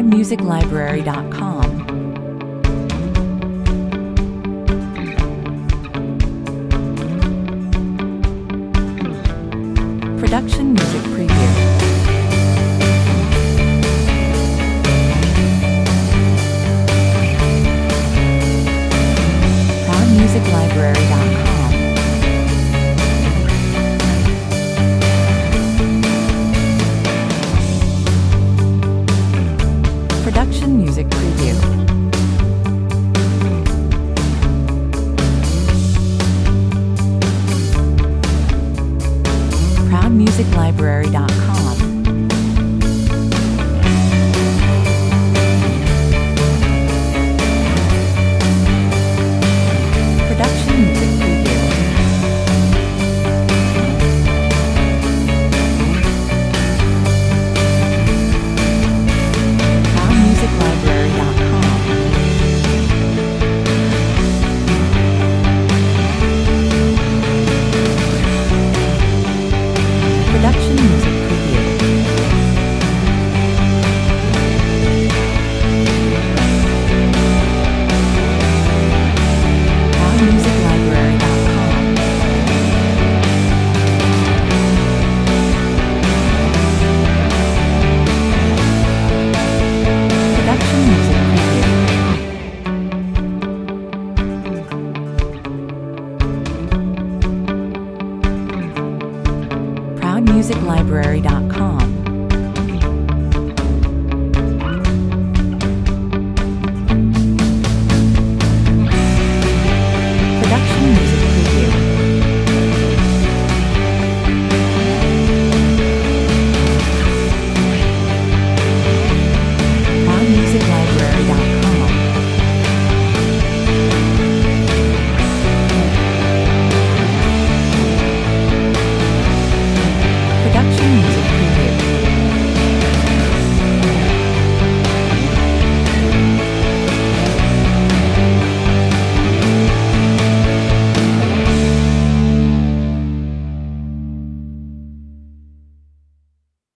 ProudMusicLibrary.com. Production Music Preview. ProudMusicLibrary.com. Production Music Preview. ProudMusicLibrary.com. Production Music Preview. ProudMusicLibrary.com. Production Music Preview. ProudMusicLibrary.com. Production Music Preview. ProudMusicLibrary.com. Production Music Preview. ProudMusicLibrary.com. Production Music Preview.